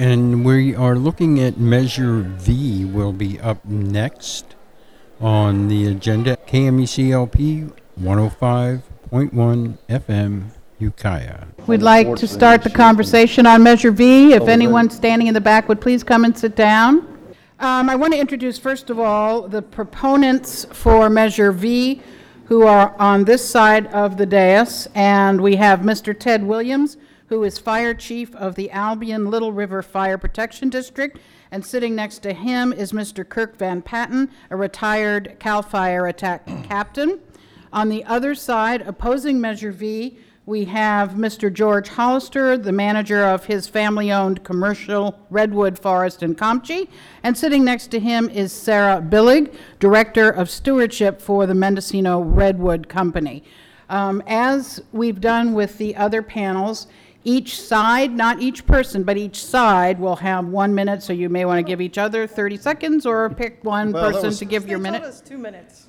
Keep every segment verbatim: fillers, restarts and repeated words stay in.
and we are looking at Measure V will be up next on the agenda. K M E C L P one oh five point one F M, Ukiah. We'd like to start the conversation on Measure V. If anyone standing in the back would please come and sit down. Um, I want to introduce, first of all, the proponents for Measure V, who are on this side of the dais, and we have Mister Ted Williams, who is Fire Chief of the Albion Little River Fire Protection District, and sitting next to him is Mister Kirk Van Patten, a retired CAL FIRE attack captain. On the other side, opposing Measure V, we have Mister George Hollister, the manager of his family-owned commercial redwood forest in Comchi, and sitting next to him is Sarah Billig, Director of Stewardship for the Mendocino Redwood Company. Um, as we've done with the other panels, each side, not each person, but each side will have one minute, so you may want to give each other thirty seconds or pick one Well, that person was- to give your They minute. told us two minutes.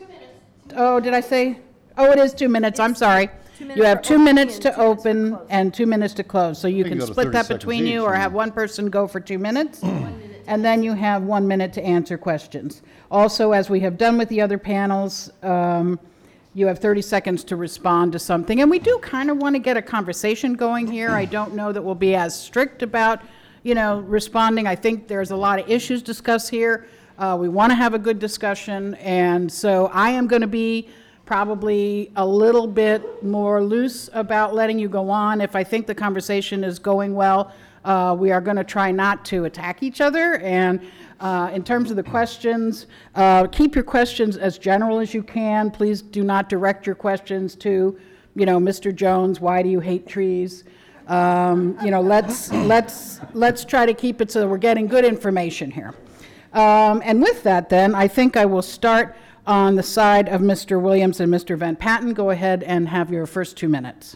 Oh, did I say? Oh, it is two minutes, I'm sorry. You have two minutes to open and two minutes to close, so you can can go to split thirty that seconds between you, each, or and- have one person go for two minutes, and then you have one minute to answer questions. Also, as we have done with the other panels, um, you have thirty seconds to respond to something, and we do kind of want to get a conversation going here. I don't know that we'll be as strict about, you know, responding. I think there's a lot of issues discussed here. Uh, we want to have a good discussion, and so I am going to be probably a little bit more loose about letting you go on. If I think the conversation is going well, uh, we are going to try not to attack each other. And uh, in terms of the questions, uh, keep your questions as general as you can. Please do not direct your questions to, you know, Mister Jones, why do you hate trees? Um, you know, let's let's let's try to keep it so that we're getting good information here. Um, and with that, then, I think I will start on the side of Mister Williams and Mister Van Patten. Go ahead and have your first two minutes.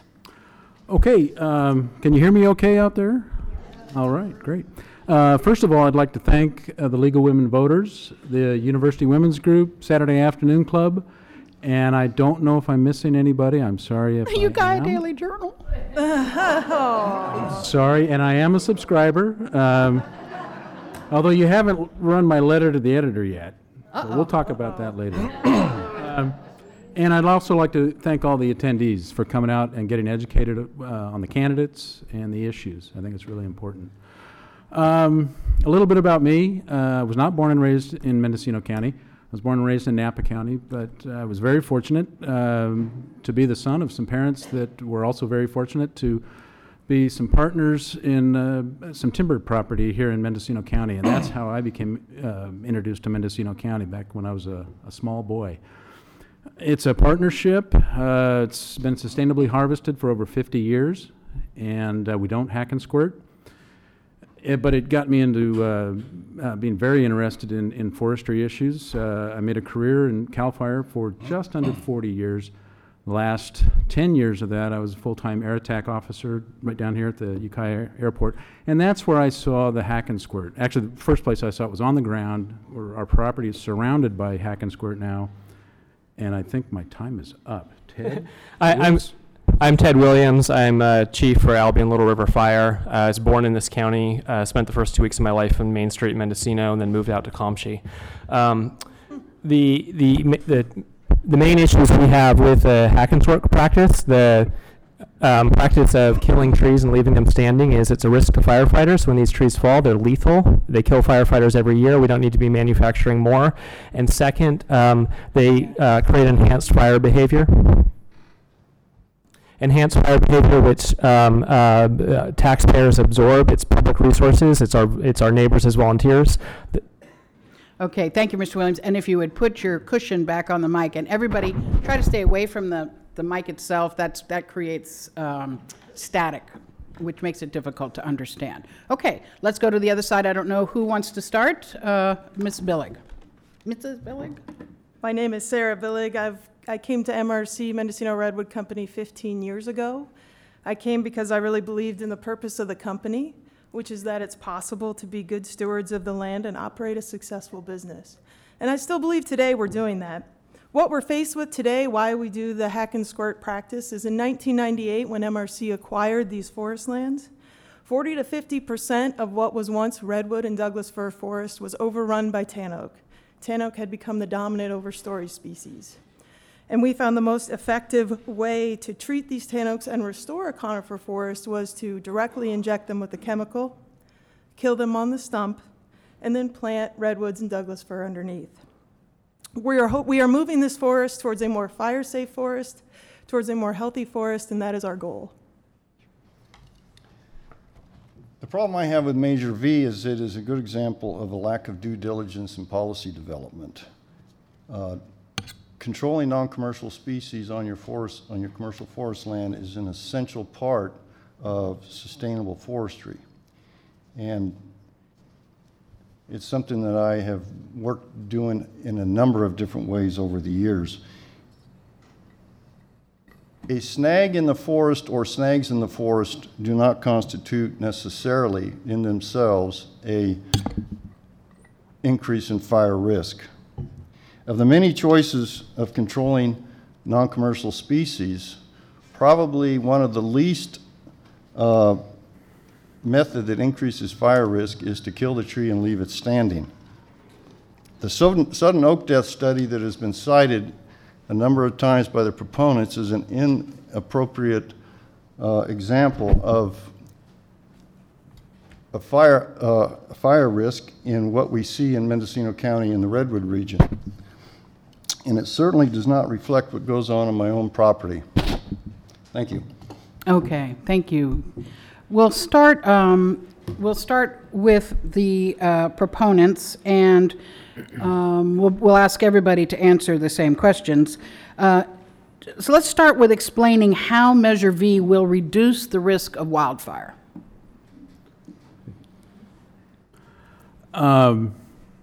Okay, um, can you hear me okay out there? All right, great. Uh, first of all, I'd like to thank uh, the League of Women Voters, the University Women's Group, Saturday Afternoon Club, and I don't know if I'm missing anybody. I'm sorry if I Ukiah am. Daily Journal. Sorry, and I am a subscriber, um, although you haven't run my letter to the editor yet. So we'll talk about that later. um, and I'd also like to thank all the attendees for coming out and getting educated uh, on the candidates and the issues. I think it's really important. Um, a little bit about me. Uh, I was not born and raised in Mendocino County. I was born and raised in Napa County, but uh, I was very fortunate um, to be the son of some parents that were also very fortunate to be some partners in uh, some timber property here in Mendocino County, and that's how I became uh, introduced to Mendocino County back when I was a, a small boy. It's a partnership. Uh, it's been sustainably harvested for over fifty years, and uh, we don't hack and squirt. It, but it got me into uh, uh, being very interested in, in forestry issues. Uh, I made a career in CAL FIRE for just under forty years. The last ten years of that, I was a full-time air attack officer right down here at the Ukiah Airport. And that's where I saw the hack and squirt. Actually, the first place I saw it was on the ground, where our property is surrounded by hack and squirt now. And I think my time is up. Ted? I, I'm, I'm Ted Williams. I'm uh, chief for Albion Little River Fire. Uh, I was born in this county, uh, spent the first two weeks of my life in Main Street, Mendocino, and then moved out to Comchi. Um, the, the, the The main issues we have with the hack and squirt practice, the um, practice of killing trees and leaving them standing, is it's a risk to firefighters. When these trees fall, they're lethal. They kill firefighters every year. We don't need to be manufacturing more. And second, um, they uh, create enhanced fire behavior. Enhanced fire behavior, which um, uh, uh, taxpayers absorb. It's public resources. It's our it's our neighbors as volunteers. Okay, thank you, Mister Williams. And if you would put your cushion back on the mic, and everybody try to stay away from the, the mic itself. That's, that creates um, static, which makes it difficult to understand. Okay, let's go to the other side. I don't know who wants to start. Uh, Miz Billig. Missus Billig? My name is Sarah Billig. I've, I came to M R C, Mendocino Redwood Company, fifteen years ago. I came because I really believed in the purpose of the company, which is that it's possible to be good stewards of the land and operate a successful business. And I still believe today we're doing that. What we're faced with today, why we do the hack and squirt practice, is in nineteen ninety-eight, when M R C acquired these forest lands, forty to fifty percent of what was once redwood and Douglas fir forest was overrun by tan oak. Tan oak had become the dominant overstory species. And we found the most effective way to treat these tan oaks and restore a conifer forest was to directly inject them with a chemical, kill them on the stump, and then plant redwoods and Douglas fir underneath. We are, ho- we are moving this forest towards a more fire-safe forest, towards a more healthy forest, and that is our goal. The problem I have with Measure V is it is a good example of a lack of due diligence and policy development. Uh, controlling non-commercial species on your forest, on your commercial forest land is an essential part of sustainable forestry. And it's something that I have worked doing in a number of different ways over the years. A snag in the forest or snags in the forest do not constitute necessarily in themselves a increase in fire risk. Of the many choices of controlling non-commercial species, probably one of the least uh, method that increases fire risk is to kill the tree and leave it standing. The sudden, sudden oak death study that has been cited a number of times by the proponents is an inappropriate uh, example of a fire, uh, fire risk in what we see in Mendocino County in the Redwood region. And it certainly does not reflect what goes on on my own property. Thank you. Okay, thank you. We'll start, um, we'll start with the uh, proponents, and um, we'll, we'll ask everybody to answer the same questions. Uh, so let's start with explaining how Measure V will reduce the risk of wildfire. Um,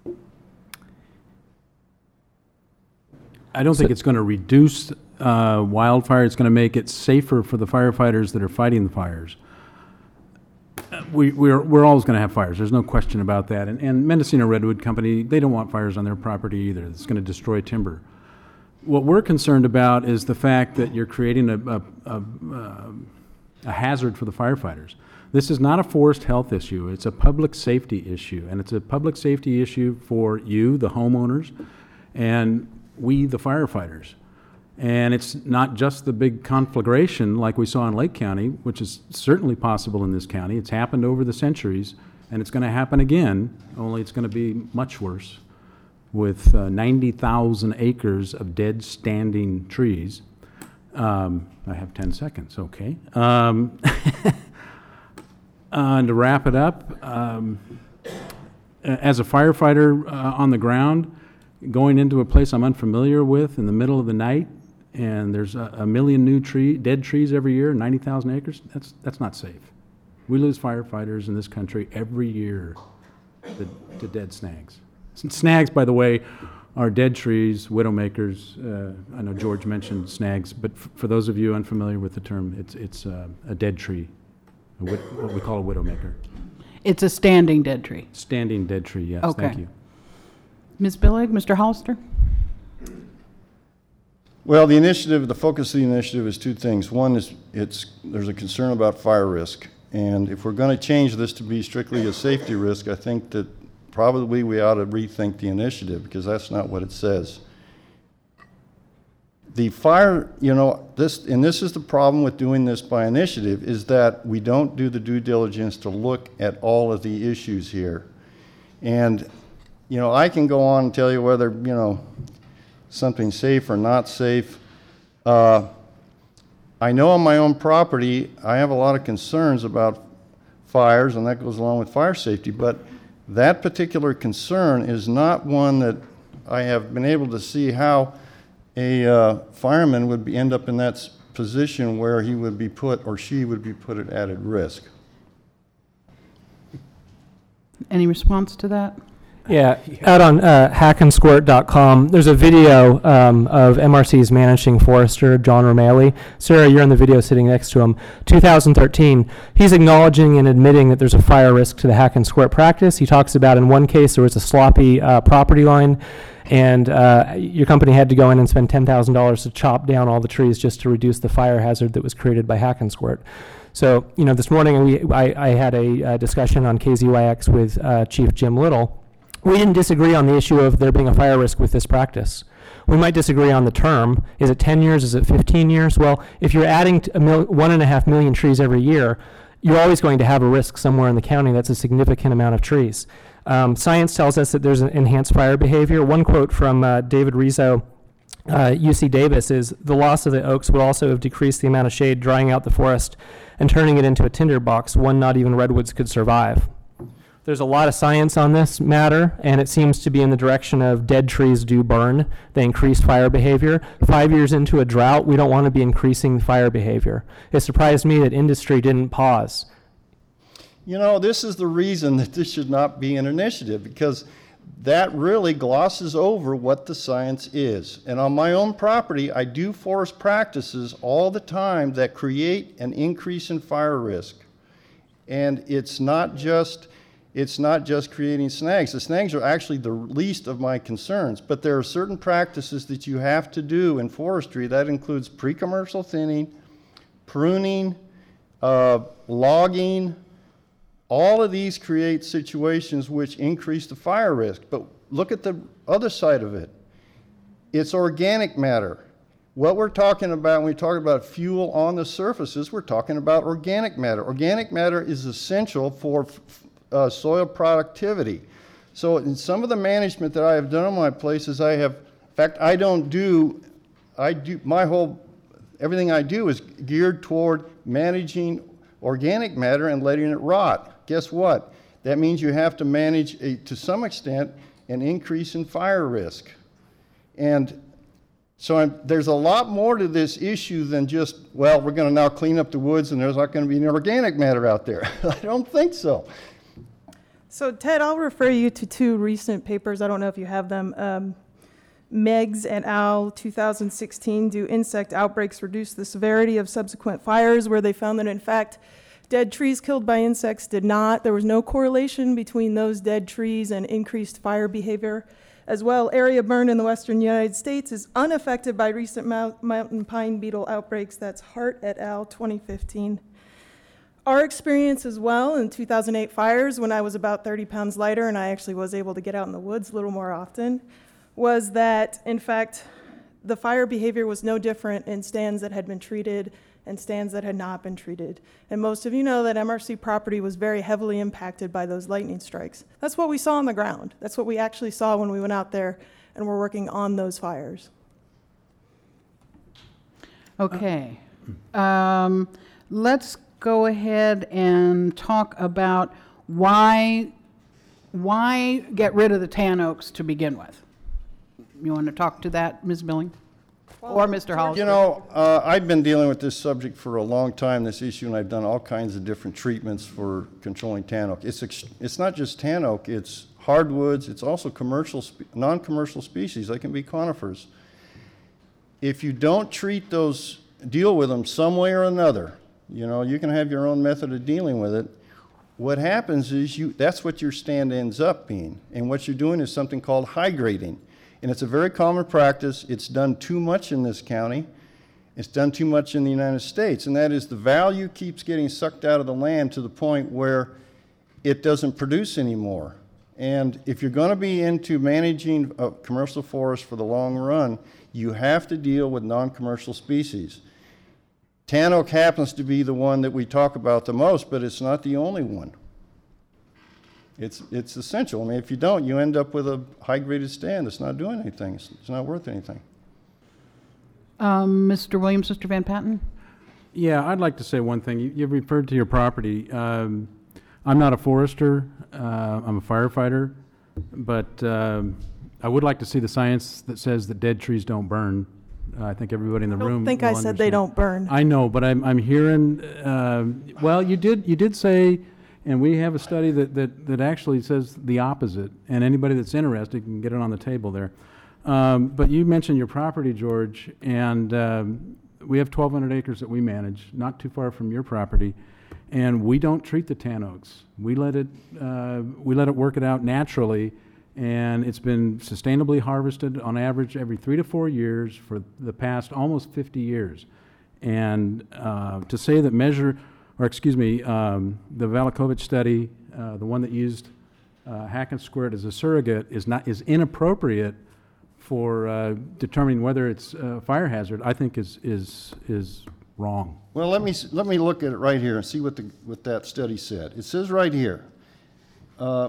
I don't think it's going to reduce uh, wildfire. It's going to make it safer for the firefighters that are fighting the fires. Uh, we, we're, we're always going to have fires. There's no question about that. And, and Mendocino Redwood Company, they don't want fires on their property either. It's going to destroy timber. What we're concerned about is the fact that you're creating a, a, a, a hazard for the firefighters. This is not a forest health issue. It's a public safety issue. And it's a public safety issue for you, the homeowners, and we, the firefighters. And it's not just the big conflagration like we saw in Lake County, which is certainly possible in this county. It's happened over the centuries, and it's going to happen again, only it's going to be much worse, with uh, ninety thousand acres of dead standing trees. Um, I have ten seconds, okay. Um, uh, and to wrap it up, um, as a firefighter uh, on the ground, going into a place I'm unfamiliar with in the middle of the night, and there's a, a million new tree, dead trees every year, ninety thousand acres, that's, that's not safe. We lose firefighters in this country every year to, to dead snags. Snags, by the way, are dead trees, widowmakers. Uh, I know George mentioned snags, but f- for those of you unfamiliar with the term, it's, it's uh, a dead tree, a wid- what we call a widowmaker. It's a standing dead tree. Standing dead tree, yes, Okay. thank you. Miz Billig, Mister Hollister? Well, the initiative, the focus of the initiative is two things. One is it's there's a concern about fire risk. And if we're going to change this to be strictly a safety risk, I think that probably we ought to rethink the initiative, because that's not what it says. The fire, you know, this, and this is the problem with doing this by initiative, is that we don't do the due diligence to look at all of the issues here. And, you know, I can go on and tell you whether, you know, something's safe or not safe. Uh, I know on my own property, I have a lot of concerns about fires, and that goes along with fire safety, but that particular concern is not one that I have been able to see how a uh, fireman would be, end up in that s- position where he would be put, or she would be put at added risk. Any response to that? Yeah, out on uh, hack and squirt dot com, there's a video um, of M R C's managing forester, John Romali. Sarah, you're in the video sitting next to him. two thousand thirteen, he's acknowledging and admitting that there's a fire risk to the hack and squirt practice. He talks about in one case there was a sloppy uh, property line, and uh, your company had to go in and spend ten thousand dollars to chop down all the trees just to reduce the fire hazard that was created by hack and squirt. So, you know, this morning we, I, I had a uh, discussion on K Z Y X with uh, Chief Jim Little. We didn't disagree on the issue of there being a fire risk with this practice. We might disagree on the term. Is it ten years? Is it fifteen years? Well, if you're adding a mil- one and a half million trees every year, you're always going to have a risk somewhere in the county that's a significant amount of trees. Um, science tells us that there's an enhanced fire behavior. One quote from uh, David Rizzo, uh, U C Davis, is the loss of the oaks would also have decreased the amount of shade, drying out the forest and turning it into a tinderbox, one not even redwoods could survive. There's a lot of science on this matter, and it seems to be in the direction of dead trees do burn. They increase fire behavior. Five years into a drought, we don't want to be increasing fire behavior. It surprised me that industry didn't pause. You know, this is the reason that this should not be an initiative, because that really glosses over what the science is. And on my own property, I do forest practices all the time that create an increase in fire risk. And it's not just It's not just creating snags. The snags are actually the least of my concerns, but there are certain practices that you have to do in forestry. That includes pre-commercial thinning, pruning, uh, logging. All of these create situations which increase the fire risk. But look at the other side of it. It's organic matter. What we're talking about when we talk about fuel on the surfaces, we're talking about organic matter. Organic matter is essential for Uh, soil productivity. So in some of the management that I have done on my places, I have, in fact, I don't do, I do, my whole, everything I do is geared toward managing organic matter and letting it rot. Guess what? That means you have to manage, a, to some extent, an increase in fire risk. And so I'm, there's a lot more to this issue than just, well, we're going to now clean up the woods and there's not going to be any organic matter out there. I don't think so. So Ted, I'll refer you to two recent papers. I don't know if you have them. Um, Meggs et al. two thousand sixteen, Do Insect Outbreaks Reduce the Severity of Subsequent Fires? Where they found that, in fact, dead trees killed by insects did not. There was no correlation between those dead trees and increased fire behavior. As well, area burned in the western United States is unaffected by recent mount- mountain pine beetle outbreaks. That's Hart et al. twenty fifteen. Our experience as well in two thousand eight fires, when I was about thirty pounds lighter and I actually was able to get out in the woods a little more often, was that, in fact, the fire behavior was no different in stands that had been treated and stands that had not been treated. And most of you know that M R C property was very heavily impacted by those lightning strikes. That's what we saw on the ground. That's what we actually saw when we went out there and were working on those fires. Okay. Um, let's go ahead and talk about why why get rid of the tan oaks to begin with. You want to talk to that, Miz Billing? Or Mister Hollister? You know, uh, I've been dealing with this subject for a long time, this issue, and I've done all kinds of different treatments for controlling tan oak. It's, ex- it's not just tan oak, it's hardwoods, it's also commercial, spe- non-commercial species. They can be conifers. If you don't treat those, deal with them some way or another, you know, you can have your own method of dealing with it. What happens is you, that's what your stand ends up being. And what you're doing is something called high grading. And it's a very common practice. It's done too much in this county. It's done too much in the United States. And that is the value keeps getting sucked out of the land to the point where it doesn't produce anymore. And if you're going to be into managing a commercial forest for the long run, you have to deal with non-commercial species. Tan oak happens to be the one that we talk about the most, but it's not the only one. It's, it's essential. I mean, if you don't, you end up with a high-graded stand that's not doing anything. It's, it's not worth anything. Um, Mister Williams, Mister Van Patten? Yeah, I'd like to say one thing. You, you referred to your property. Um, I'm not a forester. Uh, I'm a firefighter. But um, I would like to see the science that says that dead trees don't burn. Uh, I think everybody in the I don't room think will I said they understand. don't burn. I know, but I'm, I'm hearing, um, well, you did, you did say, and we have a study that, that, that actually says the opposite, and anybody that's interested can get it on the table there. Um, but you mentioned your property, George, and um, we have twelve hundred acres that we manage, not too far from your property, and we don't treat the tan oaks. We let it, uh, we let it work it out naturally, and it's been sustainably harvested on average every three to four years for the past almost fifty years. And uh, to say that measure or excuse me, um, the Valakovich study, uh, the one that used uh, Hackensquirt as a surrogate, is not is inappropriate for uh, determining whether it's a fire hazard. I think is is is wrong. Well, let me, s- let me look at it right here and see what the, what that study said. It says right here, uh,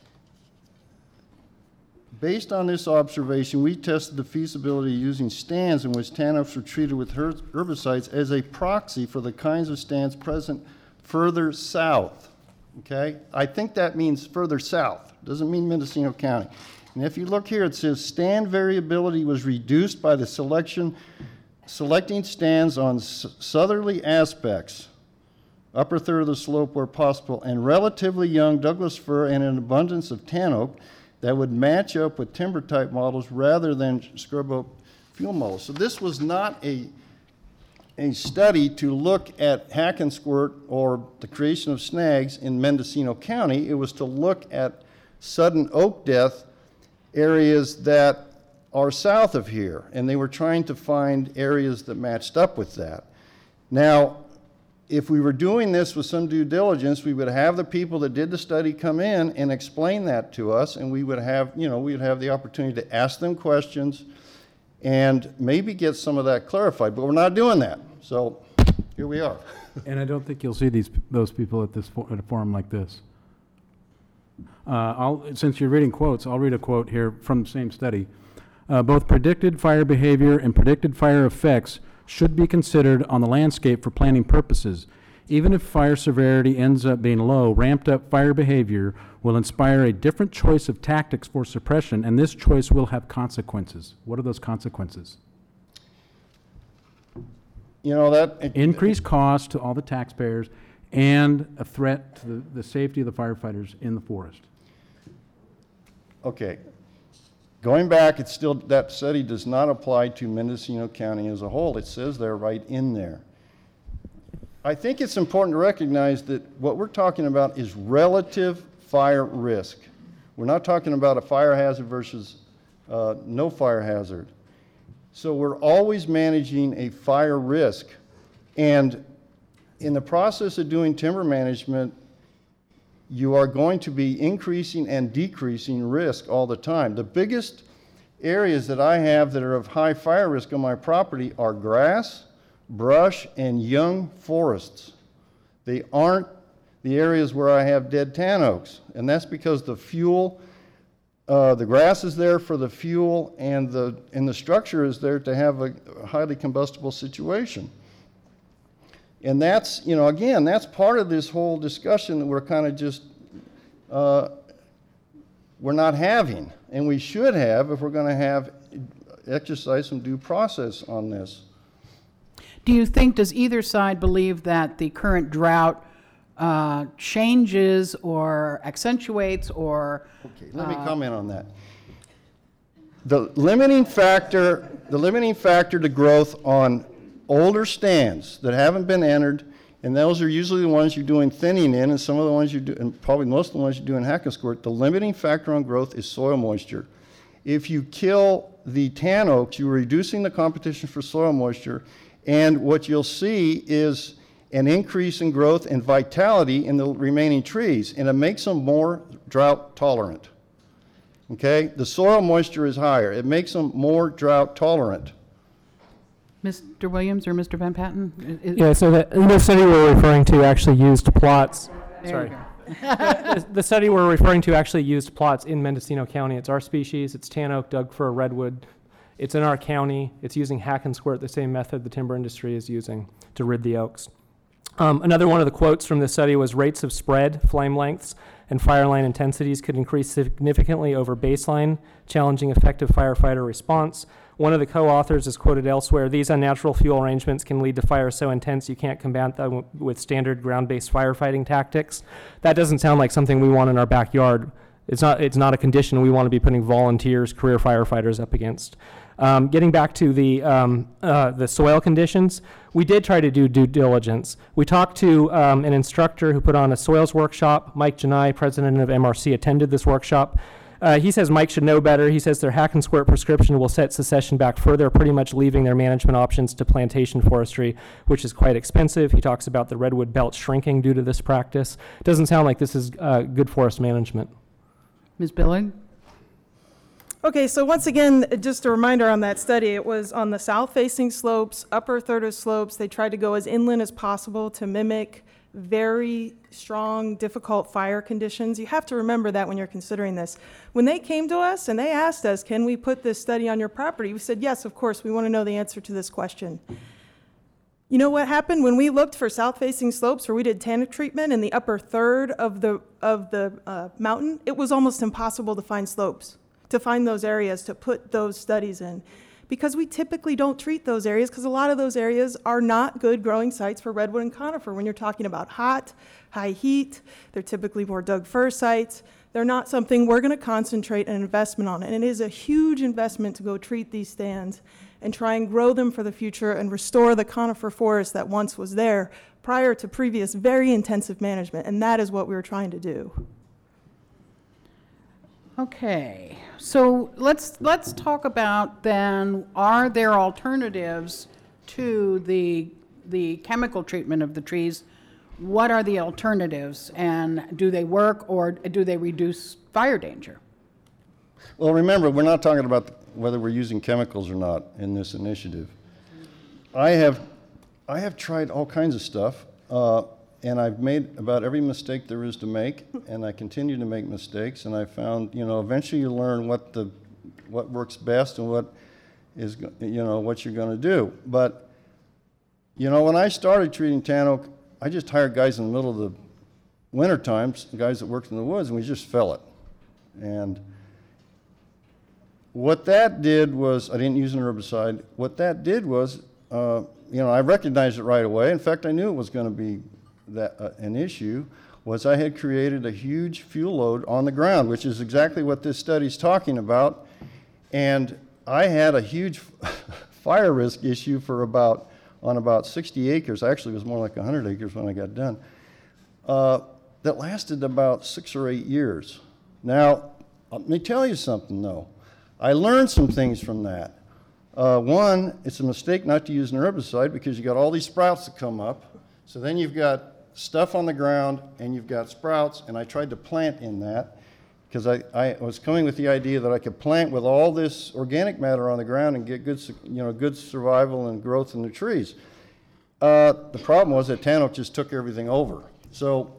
based on this observation, we tested the feasibility of using stands in which tan oaks were treated with her- herbicides as a proxy for the kinds of stands present further south, okay? I think that means further south, doesn't mean Mendocino County. And if you look here, it says stand variability was reduced by the selection selecting stands on s- southerly aspects, upper third of the slope where possible, and relatively young Douglas fir and an abundance of tan oak that would match up with timber type models rather than scrub oak fuel models. So this was not a, a study to look at Hackensquirt or the creation of snags in Mendocino County. It was to look at sudden oak death areas that are south of here, and they were trying to find areas that matched up with that. Now, if we were doing this with some due diligence, we would have the people that did the study come in and explain that to us, and we would have, you know, we would have the opportunity to ask them questions and maybe get some of that clarified, but we're not doing that. So here we are. And I don't think you'll see these those people at this for, at a forum like this. Uh, I'll, since you're reading quotes, I'll read a quote here from the same study. Uh, both predicted fire behavior and predicted fire effects should be considered on the landscape for planning purposes. Even if fire severity ends up being low, ramped up fire behavior will inspire a different choice of tactics for suppression, and this choice will have consequences. What are those consequences? You know, that... Increased cost to all the taxpayers and a threat to the, the safety of the firefighters in the forest. Okay. Going back, it's still, that study does not apply to Mendocino County as a whole. It says there right in there. I think it's important to recognize that what we're talking about is relative fire risk. We're not talking about a fire hazard versus uh, no fire hazard. So we're always managing a fire risk. And in the process of doing timber management, you are going to be increasing and decreasing risk all the time. The biggest areas that I have that are of high fire risk on my property are grass, brush, and young forests. They aren't the areas where I have dead tan oaks. And that's because the fuel, uh, the grass is there for the fuel, and the, and the structure is there to have a highly combustible situation. And that's, you know, again, that's part of this whole discussion that we're kind of just, uh, we're not having. And we should have if we're going to have, exercise some due process on this. Do you think, does either side believe that the current drought uh, changes or accentuates or... Okay, let me comment on that. The limiting factor, the limiting factor to growth on older stands that haven't been entered, and those are usually the ones you're doing thinning in, and some of the ones you do, and probably most of the ones you do in Hackensquirt, the limiting factor on growth is soil moisture. If you kill the tan oaks, you're reducing the competition for soil moisture, and what you'll see is an increase in growth and vitality in the remaining trees, and it makes them more drought tolerant. Okay? The soil moisture is higher. It makes them more drought tolerant. Mister Williams or Mister Van Patten? Is- Yeah, so the, the study we're referring to actually used plots. There Sorry. you go. the, the study we're referring to actually used plots in Mendocino County. It's our species. It's tan oak, Doug fir, redwood. It's in our county. It's using Hackensquirt, the same method the timber industry is using to rid the oaks. Um, another one of the quotes from this study was rates of spread, flame lengths, and fire line intensities could increase significantly over baseline, challenging effective firefighter response. One of the co-authors is quoted elsewhere, these unnatural fuel arrangements can lead to fires so intense you can't combat them with standard ground-based firefighting tactics. That doesn't sound like something we want in our backyard. It's not, it's not a condition we want to be putting volunteers, career firefighters up against. Um, getting back to the, um, uh, the soil conditions, we did try to do due diligence. We talked to um, an instructor who put on a soils workshop. Mike Janai, president of M R C, attended this workshop. Uh, he says Mike should know better. He says their hack and squirt prescription will set secession back further, pretty much leaving their management options to plantation forestry, which is quite expensive. He talks about the redwood belt shrinking due to this practice. Doesn't sound like this is uh, good forest management. Miz Billig? Okay, so once again, just a reminder on that study, it was on the south-facing slopes, upper third of slopes. They tried to go as inland as possible to mimic very strong, difficult fire conditions. You have to remember that when you're considering this. When they came to us and they asked us, can we put this study on your property? We said, yes, of course, we want to know the answer to this question. You know what happened when we looked for south-facing slopes where we did tannic treatment in the upper third of the, of the uh, mountain? It was almost impossible to find slopes, to find those areas to put those studies in, because we typically don't treat those areas because a lot of those areas are not good growing sites for redwood and conifer. When you're talking about hot, high heat, they're typically more Doug fir sites. They're not something we're going to concentrate an investment on, and it is a huge investment to go treat these stands and try and grow them for the future and restore the conifer forest that once was there prior to previous very intensive management, and that is what we were trying to do. Okay, so let's, let's talk about then, are there alternatives to the, the chemical treatment of the trees? What are the alternatives, and do they work, or do they reduce fire danger? Well, remember, we're not talking about whether we're using chemicals or not in this initiative. I have, I have tried all kinds of stuff, uh, and I've made about every mistake there is to make, and I continue to make mistakes, and I found, you know, eventually you learn what the, what works best and what is, you know, what you're going to do. But, you know, when I started treating tan oak, I just hired guys in the middle of the winter times, guys that worked in the woods, and we just fell it. And what that did was, I didn't use an herbicide. What that did was, uh, you know, I recognized it right away. In fact, I knew it was going to be that uh, an issue, was I had created a huge fuel load on the ground, which is exactly what this study's talking about. And I had a huge fire risk issue for about, on about sixty acres, actually it was more like one hundred acres when I got done, uh, that lasted about six or eight years. Now, let me tell you something though. I learned some things from that. Uh, one, it's a mistake not to use an herbicide because you got all these sprouts that come up. So then you've got stuff on the ground and you've got sprouts, and I tried to plant in that because I, I was coming with the idea that I could plant with all this organic matter on the ground and get good, you know, good survival and growth in the trees. Uh, the problem was that tan oak just took everything over. So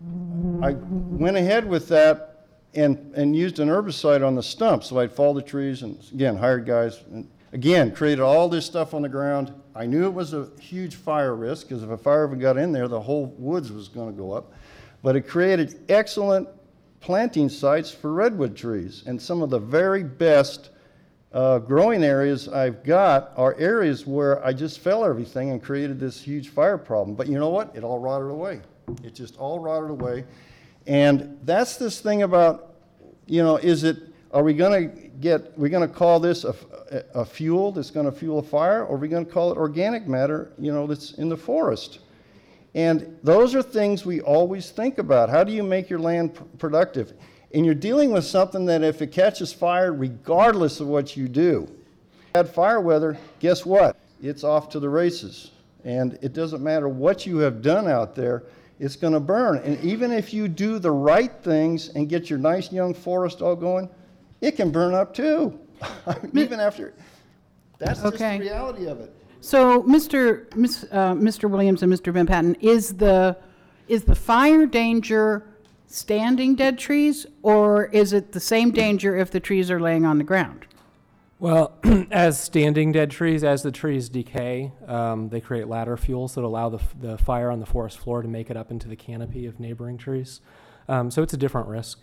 I went ahead with that and, and used an herbicide on the stumps. So I'd fall the trees and, again, hired guys. And again, created all this stuff on the ground. I knew it was a huge fire risk because if a fire ever got in there, the whole woods was going to go up. But it created excellent planting sites for redwood trees. And some of the very best uh, growing areas I've got are areas where I just fell everything and created this huge fire problem. But you know what? It all rotted away. It just all rotted away. And that's this thing about, you know, is it, are we going to get, we're going to call this a, a fuel that's going to fuel a fire, or are we going to call it organic matter, you know, that's in the forest? And those are things we always think about. How do you make your land pr- productive? And you're dealing with something that if it catches fire, regardless of what you do, bad fire weather, guess what? It's off to the races. And it doesn't matter what you have done out there, it's going to burn. And even if you do the right things and get your nice young forest all going, it can burn up too. Even after, that's just Okay. the reality of it. So, Mister Miss, uh, Mister Williams and Mister Van Patten, is the, is the fire danger standing dead trees, or is it the same danger if the trees are laying on the ground? Well, as standing dead trees, as the trees decay, um, they create ladder fuels that allow the, f- the fire on the forest floor to make it up into the canopy of neighboring trees. Um, so it's a different risk.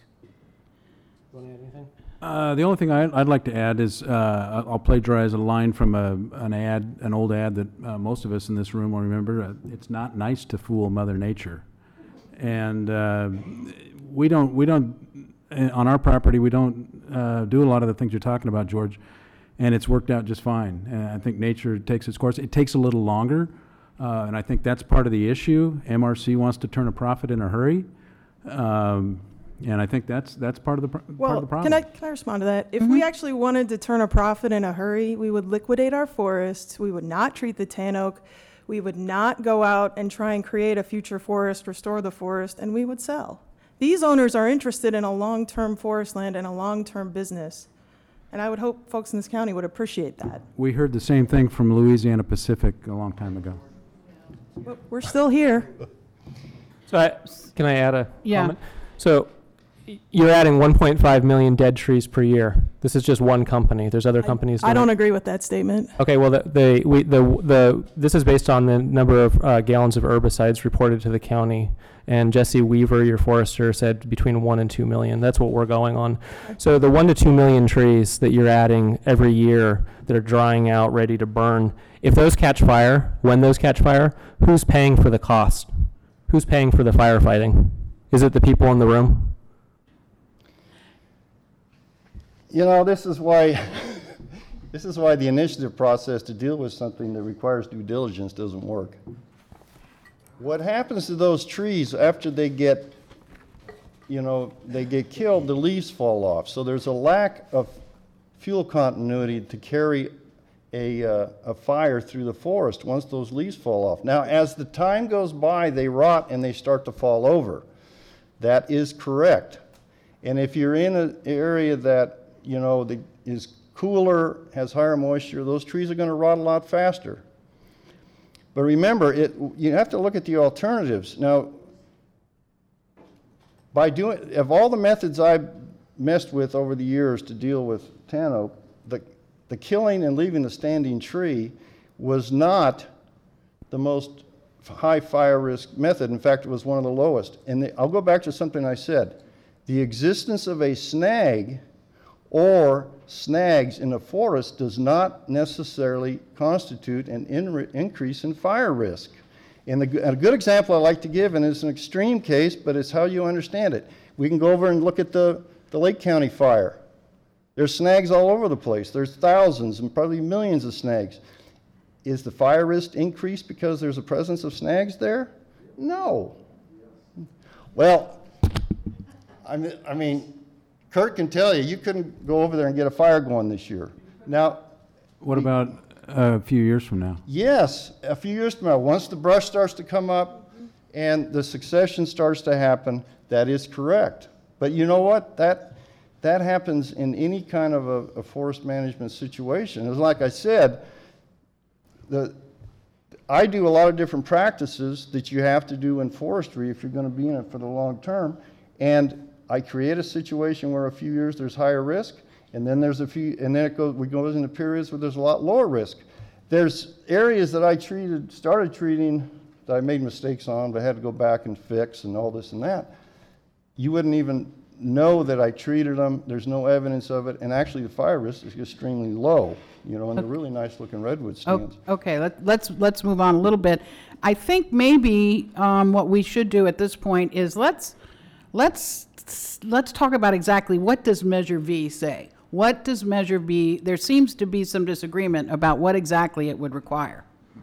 Want to add anything? Uh, the only thing I, I'd like to add is uh, I'll plagiarize a line from a, an ad, an old ad that uh, most of us in this room will remember. Uh, it's not nice to fool Mother Nature, and uh, we don't we don't uh, on our property we don't uh, do a lot of the things you're talking about, George, and it's worked out just fine. And I think nature takes its course. It takes a little longer, uh, and I think that's part of the issue. M R C wants to turn a profit in a hurry. Um, And I think that's, that's part of the, pro- part of Well, the problem. can I, can I respond to that? If we actually wanted to turn a profit in a hurry, we would liquidate our forests, we would not treat the tan oak, we would not go out and try and create a future forest, restore the forest, and we would sell. These owners are interested in a long-term forest land and a long-term business, and I would hope folks in this county would appreciate that. We heard the same thing from Louisiana Pacific a long time ago. But we're still here. So I, can I add a Yeah. comment? So y- you're adding one point five million dead trees per year. This is just one company. There's other companies doing I don't it. agree with that statement. Okay, well, the, the, we, the, the, this is based on the number of uh, gallons of herbicides reported to the county. And Jesse Weaver, your forester, said between one and two million. That's what we're going on. So the one to two million trees that you're adding every year that are drying out, ready to burn, if those catch fire, when those catch fire, who's paying for the cost? Who's paying for the firefighting? Is it the people in the room? You know, this is why, this is why the initiative process to deal with something that requires due diligence doesn't work. What happens to those trees after they get, you know, they get killed, the leaves fall off. So there's a lack of fuel continuity to carry a, uh, a fire through the forest once those leaves fall off. Now, as the time goes by, they rot and they start to fall over. That is correct. And if you're in an area that, you know, the, is cooler, has higher moisture, those trees are going to rot a lot faster. But remember, it, you have to look at the alternatives. Now, by doing, of all the methods I've messed with over the years to deal with tan oak, the, the killing and leaving the standing tree was not the most high fire risk method. In fact, it was one of the lowest. And the, I'll go back to something I said. The existence of a snag or snags in a forest does not necessarily constitute an in increase in fire risk. And the, a good example I like to give, and it's an extreme case, but it's how you understand it. We can go over and look at the, the Lake County fire. There's snags all over the place. There's thousands and probably millions of snags. Is the fire risk increased because there's a presence of snags there? No. Well, I mean, I mean Kurt can tell you, you couldn't go over there and get a fire going this year. Now, What about uh, a few years from now? yes, a few years from now, once the brush starts to come up and the succession starts to happen, that is correct. But you know what? That, that happens in any kind of a, a forest management situation. It's like I said, the, I do a lot of different practices that you have to do in forestry if you're going to be in it for the long term. And I create a situation where a few years there's higher risk, and then there's a few, and then it goes, we go into periods where there's a lot lower risk. There's areas that I treated, started treating that I made mistakes on, but I had to go back and fix and all this and that. You wouldn't even know that I treated them. There's no evidence of it, and actually the fire risk is extremely low. You know, and they're really nice looking redwood stands. O- Okay, let, let's, let's move on a little bit. I think maybe um, what we should do at this point is let's, let's, let's talk about exactly what does Measure V say? What does Measure V, there seems to be some disagreement about what exactly it would require.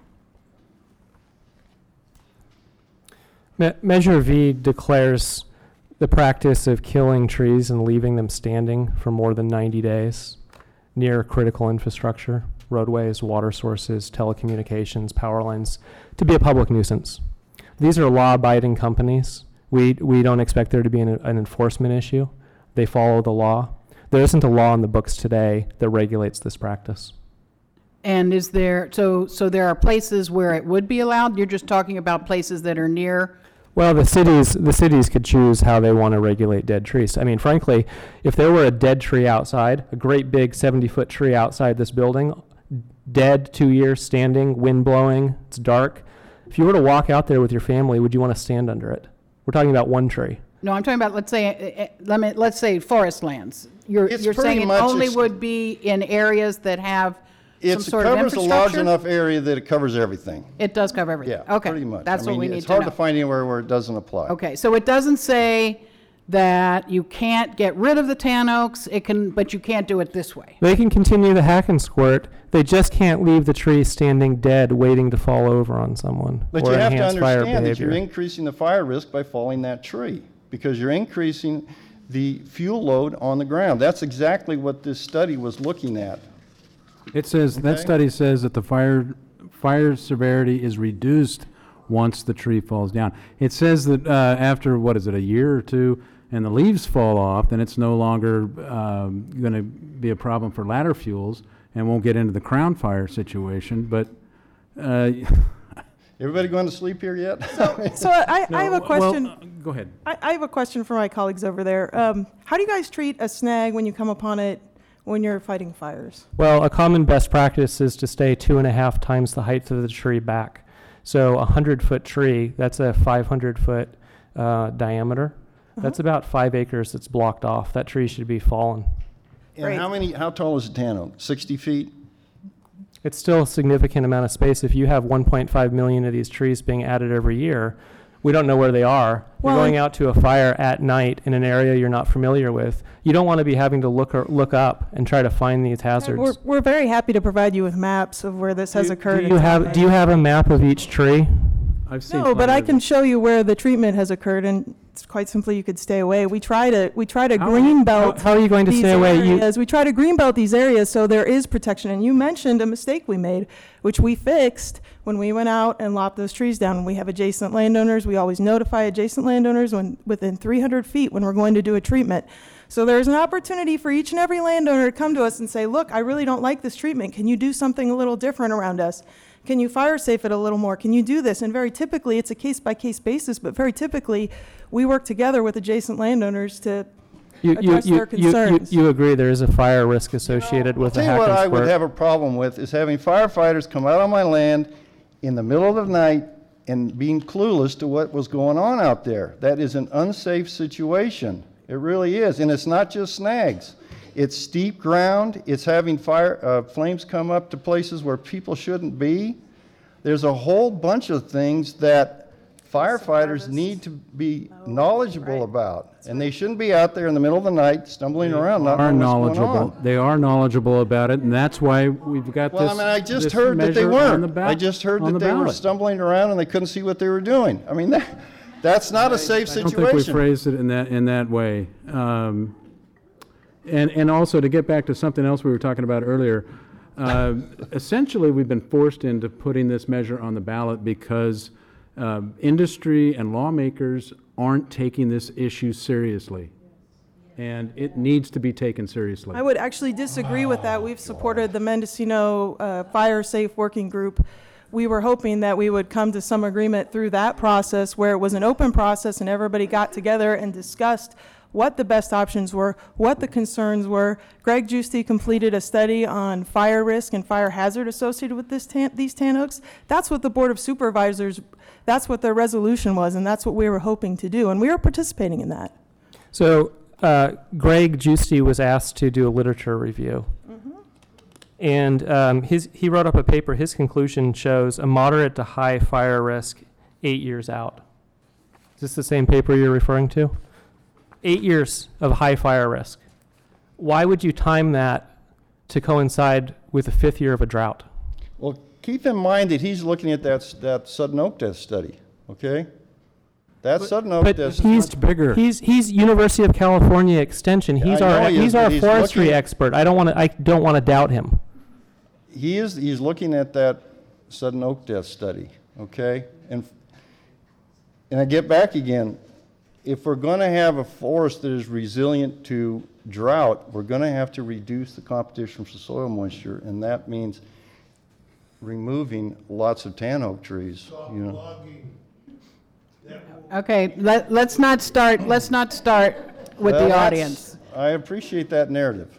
Me- Measure V declares the practice of killing trees and leaving them standing for more than ninety days near critical infrastructure, roadways, water sources, telecommunications, power lines, to be a public nuisance. These are law-abiding companies. We, we don't expect there to be an, an enforcement issue. They follow the law. There isn't a law in the books today that regulates this practice. And is there, so, so there are places where it would be allowed? You're just talking about places that are near? Well, the cities, the cities could choose how they want to regulate dead trees. I mean, frankly, if there were a dead tree outside, a great big seventy-foot tree outside this building, dead, two years, standing, wind blowing, it's dark, if you were to walk out there with your family, would you want to stand under it? We're talking about one tree. No, I'm talking about, let's say, uh, uh, let me, let's say forest lands. You're, It's you're pretty saying it much only ex- would be in areas that have some It's, it sort of covers a large infrastructure? enough area that it covers everything. It does cover everything? Yeah, Okay, pretty much. that's I what we mean, need it's to hard know. to find anywhere where it doesn't apply. Okay, so it doesn't say that you can't get rid of the tan oaks, it can, but you can't do it this way. They can continue the hack and squirt. They just can't leave the tree standing dead, waiting to fall over on someone But or you have to enhance fire understand that you're behavior. increasing the fire risk by falling that tree. because you're increasing the fuel load on the ground. That's exactly what this study was looking at. It says, that Okay. study says that the fire, fire severity is reduced once the tree falls down. It says that uh, after, what is it, a year or two, and the leaves fall off, then it's no longer um, going to be a problem for ladder fuels and won't get into the crown fire situation, but... Uh, Everybody going to sleep here yet? So I, I have a well, question. uh, Go ahead. I, I have a question for my colleagues over there. Um, how do you guys treat a snag when you come upon it when you're fighting fires? Well, a common best practice is to stay two and a half times the height of the tree back. So a hundred-foot tree, that's a five hundred foot uh, diameter. That's about five acres that's blocked off. That tree should be fallen. And Great. how many, how tall is a tan oak? sixty feet? It's still a significant amount of space. If you have one point five million of these trees being added every year, we don't know where they are. Well, You're going out to a fire at night in an area you're not familiar with. You don't want to be having to look or look up and try to find these hazards. We're, we're very happy to provide you with maps of where this has do, occurred. do in you have town. Do you have a map of each tree? I've seen No, but I fires. can show you where the treatment has occurred, and it's quite simply you could stay away. We try to we try to How- green belt. How are you going to these stay away? You, areas. We try to greenbelt these areas so there is protection. And you mentioned a mistake we made, which we fixed when we went out and lopped those trees down. We have adjacent landowners. We always notify adjacent landowners when within three hundred feet when we're going to do a treatment. So there's an opportunity for each and every landowner to come to us and say, look, I really don't like this treatment. Can you do something a little different around us? Can you fire safe it a little more? Can you do this? And very typically, it's a case-by-case basis, but very typically, we work together with adjacent landowners to you, you, address you, their you, you, concerns. you agree there is a fire risk associated with the I'll hack tell you and what I would squirt? have a problem with is having firefighters come out on my land in the middle of the night and being clueless to what was going on out there. That is an unsafe situation. It really is. And it's not just snags. It's steep ground. It's having fire uh, flames come up to places where people shouldn't be. There's a whole bunch of things that firefighters need to be knowledgeable about. And they shouldn't be out there in the middle of the night stumbling around, not Are knowing what's going knowledgeable. on. They are knowledgeable about it, and that's why we've got Well, this. I mean, I just this heard that they measure on the weren't. ba- I just heard on that the they were ballot. stumbling around and they couldn't see what they were doing. I mean, that, that's not a safe I don't think we situation. phrased it in that, in that way. Um, And, and also, to get back to something else we were talking about earlier, uh, essentially, we've been forced into putting this measure on the ballot because um, industry and lawmakers aren't taking this issue seriously. And it needs to be taken seriously. I would actually disagree with that. We've supported the Mendocino uh, Fire Safe Working Group. We were hoping that we would come to some agreement through that process where it was an open process and everybody got together and discussed what the best options were, what the concerns were. Greg Giusti completed a study on fire risk and fire hazard associated with this tan, these tan oaks. That's what the Board of Supervisors, that's what their resolution was, and that's what we were hoping to do, and we were participating in that. So uh, Greg Giusti was asked to do a literature review. And um, his, he wrote up a paper. His conclusion shows a moderate to high fire risk eight years out. Is this the same paper you're referring to? Eight years of high fire risk. Why would you time that to coincide with the fifth year of a drought? Well, keep in mind that he's looking at that, s- that Sudden Oak Death study, okay? That Sudden Oak but Death. he's much bigger. He's he's University of California Extension. He's I know our he is, he's but our he's forestry looking- expert. I don't want to I don't want to doubt him. He is, he's looking at that Sudden Oak Death study, okay? And, and I get back again, if we're going to have a forest that is resilient to drought, we're going to have to reduce the competition for soil moisture, and that means removing lots of tan oak trees, you know? Okay, let, let's not start, let's not start with Well, the that's- audience. I appreciate that narrative.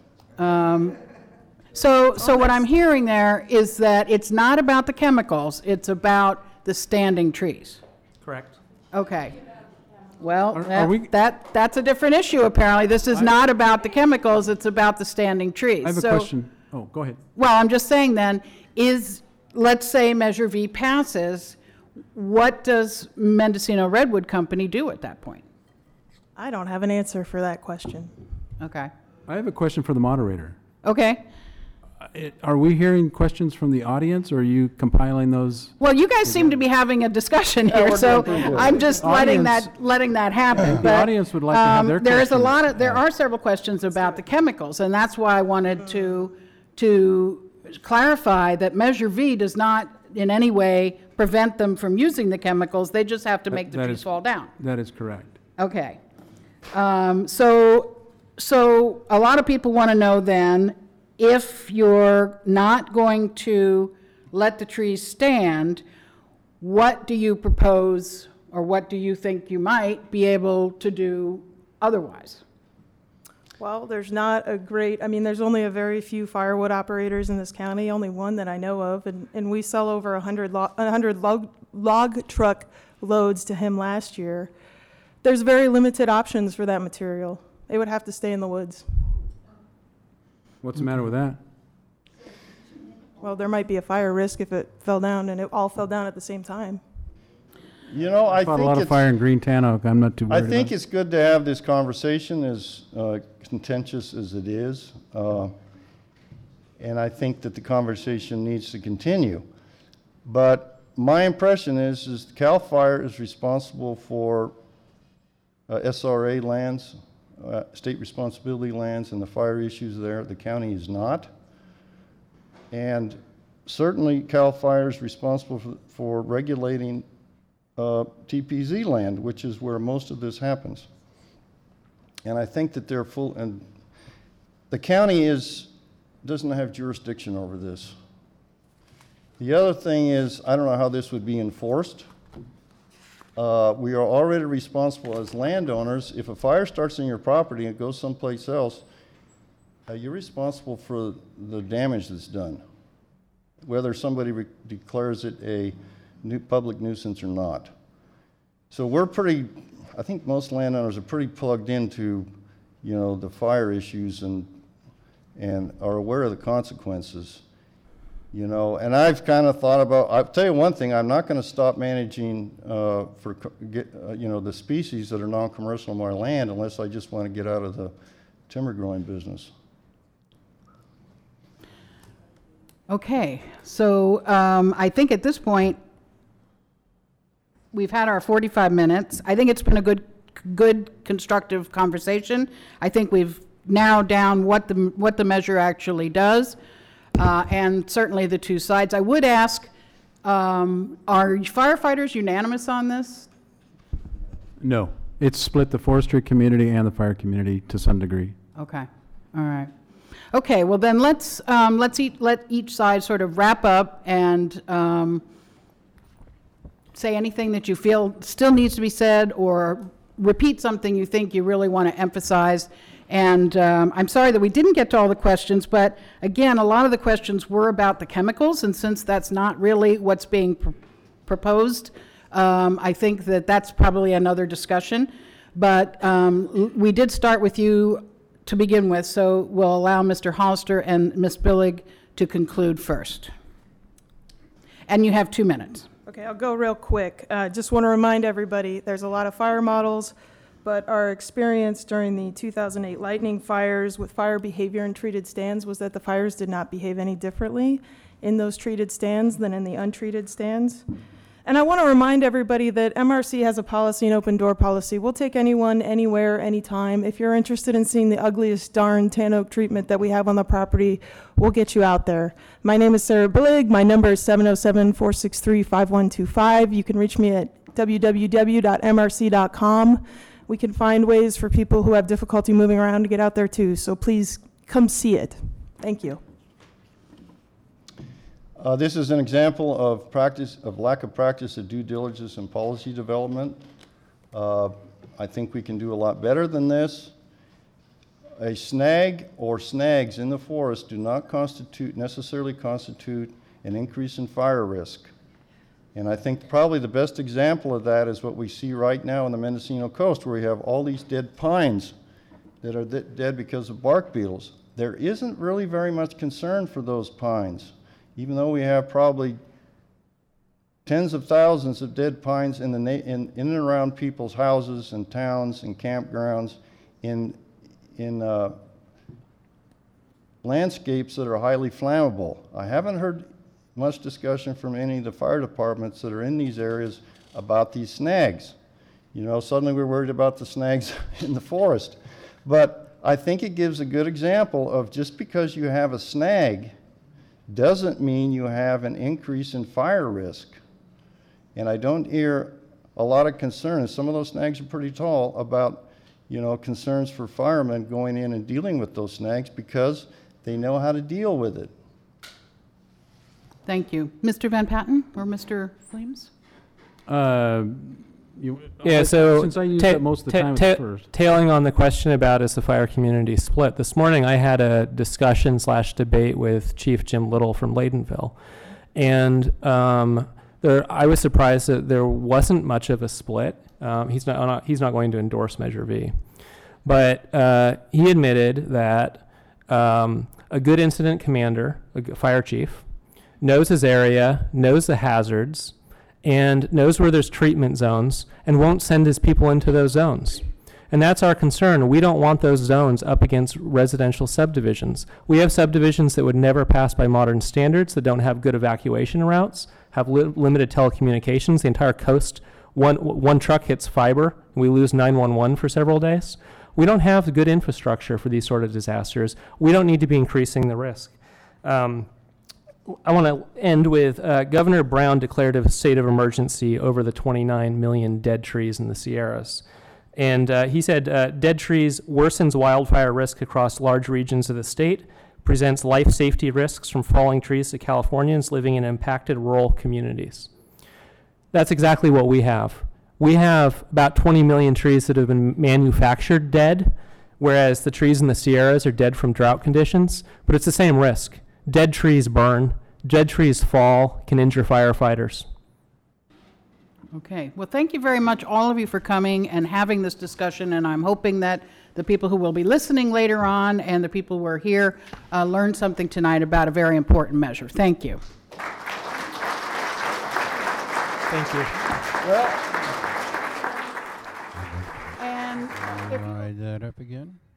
So, so what I'm hearing there is that it's not about the chemicals, it's about the standing trees. Correct. Okay. Well, Are- are that, we- that, that's a different issue, apparently. This is not about the chemicals, it's about the standing trees. I have a So- question. Oh, go ahead. Well, I'm just saying then, is, let's say Measure V passes, what does Mendocino Redwood Company do at that point? I don't have an answer for that question. Okay. I have a question for the moderator. Okay. It- Are we hearing questions from the audience, or are you compiling those? Well, you guys seem to be having a discussion Yeah, here, we're so doing pretty good. I'm just letting Audience- that, letting that happen. The But, audience would like to have um, their There is a questions. lot of, there are several questions about the chemicals, and that's why I wanted to, to clarify that Measure V does not in any way prevent them from using the chemicals, they just have to make the that trees is- fall down. That is correct. Okay. Um, So, so a lot of people want to know then, if you're not going to let the trees stand, what do you propose, or what do you think you might be able to do otherwise? Well, there's not a great, I mean, there's only a very few firewood operators in this county, only one that I know of, and, and we sell over one hundred, lo- one hundred log, log truck loads to him last year. There's very limited options for that material. It would have to stay in the woods. What's the matter with that? Well, there might be a fire risk if it fell down and it all fell down at the same time. You know, I Fought a think lot of it's, fire in Green Tan Oak. I'm not too I worried think about it. it's good to have this conversation, as uh, contentious as it is. Uh, and I think that the conversation needs to continue. But my impression is, is CAL FIRE is responsible for uh, S R A lands, uh, state responsibility lands, and the fire issues there. The county is not. And certainly CAL FIRE is responsible for, for regulating uh, T P Z land, which is where most of this happens. And I think that they're full, and the county is, doesn't have jurisdiction over this. The other thing is, I don't know how this would be enforced. Uh, we are already responsible as landowners. If a fire starts in your property and it goes someplace else, uh, you're responsible for the damage that's done, whether somebody re- declares it a nu- public nuisance or not. So we're pretty, I think most landowners are pretty plugged into, you know, the fire issues and, and are aware of the consequences. You know, and I've kind of thought about, I'll tell you one thing, I'm not going to stop managing uh, for, co- get, uh, you know, the species that are non-commercial on my land unless I just want to get out of the timber growing business. Okay, so um, I think at this point, we've had our forty-five minutes. I think it's been a good, good constructive conversation. I think we've narrowed down what the, what the measure actually does, uh, and certainly the two sides. I would ask, um, are firefighters unanimous on this? No. It's split the forestry community and the fire community to some degree. Okay, all right. Okay, well then let's, um, let's eat, let each side sort of wrap up and um, say anything that you feel still needs to be said, or repeat something you think you really want to emphasize. And um, I'm sorry that we didn't get to all the questions, but again, a lot of the questions were about the chemicals, and since that's not really what's being pr- proposed, um, I think that that's probably another discussion. But um, l- we did start with you to begin with, so we'll allow Mister Hollister and Miz Billig to conclude first. And you have two minutes. Okay, I'll go real quick. Uh, just want to remind everybody, there's a lot of fire models, but our experience during the two thousand eight lightning fires with fire behavior in treated stands was that the fires did not behave any differently in those treated stands than in the untreated stands. And I want to remind everybody that M R C has a policy, an open door policy. We'll take anyone, anywhere, anytime. If you're interested in seeing the ugliest darn tan oak treatment that we have on the property, we'll get you out there. My name is Sarah Billig. My number is seven oh seven, four six three, five one two five. You can reach me at w w w dot m r c dot com. We can find ways for people who have difficulty moving around to get out there too. So please come see it. Thank you. Uh, this is an example of practice, of lack of practice of due diligence and policy development. Uh, I think we can do a lot better than this. A snag or snags in the forest do not constitute, necessarily constitute an increase in fire risk. And I think probably the best example of that is what we see right now on the Mendocino coast, where we have all these dead pines that are th- dead because of bark beetles. There isn't really very much concern for those pines, even though we have probably tens of thousands of dead pines in, the na- in, in and around people's houses and towns and campgrounds in, in uh, landscapes that are highly flammable. I haven't heard much discussion from any of the fire departments that are in these areas about these snags. You know, suddenly we're worried about the snags in the forest. But I think it gives a good example of just because you have a snag doesn't mean you have an increase in fire risk. And I don't hear a lot of concern. Some of those snags are pretty tall about, you know, concerns for firemen going in and dealing with those snags because they know how to deal with it. Thank you. Mister Van Patten or Mister Williams? Uh, you, Yeah, I- so Since I use ta- that most of the ta- time, ta- it's first. tailing on the question about is the fire community split, this morning I had a discussion slash debate with Chief Jim Little from Laydenville. And um, there, I was surprised that there wasn't much of a split. Um, he's not, not he's not going to endorse Measure V. But uh, he admitted that um, a good incident commander, a g- fire chief, knows his area, knows the hazards, and knows where there's treatment zones, and won't send his people into those zones. And that's our concern. We don't want those zones up against residential subdivisions. We have subdivisions that would never pass by modern standards, that don't have good evacuation routes, have li- limited telecommunications. The entire coast, one, one truck hits fiber, and we lose nine one one for several days. We don't have good infrastructure for these sort of disasters. We don't need to be increasing the risk. Um, I want to end with uh, Governor Brown declared a state of emergency over the twenty-nine million dead trees in the Sierras. And uh, he said uh, dead trees worsens wildfire risk across large regions of the state, presents life safety risks from falling trees to Californians living in impacted rural communities. That's exactly what we have. We have about twenty million trees that have been manufactured dead, whereas the trees in the Sierras are dead from drought conditions, but it's the same risk. Dead trees burn, dead trees fall, can injure firefighters. Okay. Well, thank you very much, all of you, for coming and having this discussion, and I'm hoping that the people who will be listening later on and the people who are here uh, learn something tonight about a very important measure. Thank you. Thank you. And if you Slide that up again.